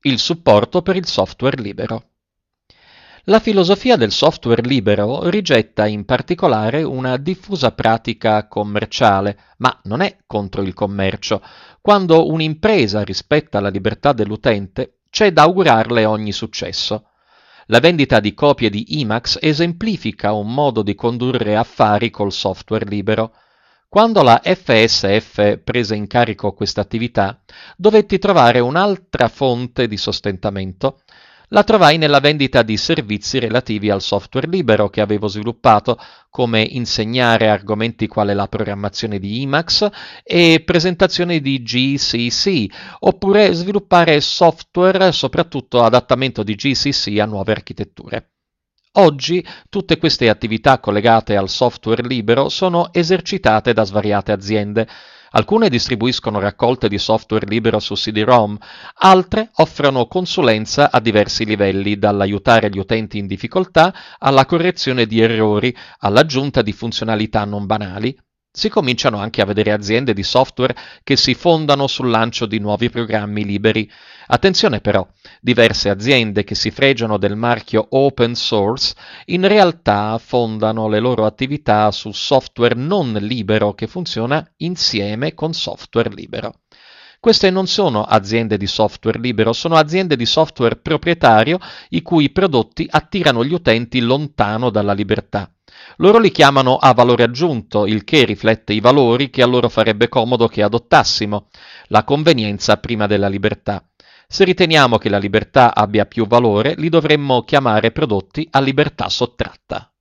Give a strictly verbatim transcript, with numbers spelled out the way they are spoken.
il supporto per il software libero. La filosofia del software libero rigetta in particolare una diffusa pratica commerciale, ma non è contro il commercio. Quando un'impresa rispetta la libertà dell'utente, c'è da augurarle ogni successo. La vendita di copie di Emacs esemplifica un modo di condurre affari col software libero. Quando la F S F prese in carico questa attività, dovetti trovare un'altra fonte di sostentamento. La trovai nella vendita di servizi relativi al software libero che avevo sviluppato, come insegnare argomenti quale la programmazione di Emacs e presentazione di G C C, oppure sviluppare software, soprattutto adattamento di G C C a nuove architetture. Oggi tutte queste attività collegate al software libero sono esercitate da svariate aziende. Alcune distribuiscono raccolte di software libero su C D-ROM, altre offrono consulenza a diversi livelli, dall'aiutare gli utenti in difficoltà alla correzione di errori, all'aggiunta di funzionalità non banali. Si cominciano anche a vedere aziende di software che si fondano sul lancio di nuovi programmi liberi. Attenzione però, diverse aziende che si fregiano del marchio open source in realtà fondano le loro attività su software non libero che funziona insieme con software libero. Queste non sono aziende di software libero, sono aziende di software proprietario i cui prodotti attirano gli utenti lontano dalla libertà. Loro li chiamano a valore aggiunto, il che riflette i valori che a loro farebbe comodo che adottassimo, la convenienza prima della libertà. Se riteniamo che la libertà abbia più valore, li dovremmo chiamare prodotti a libertà sottratta.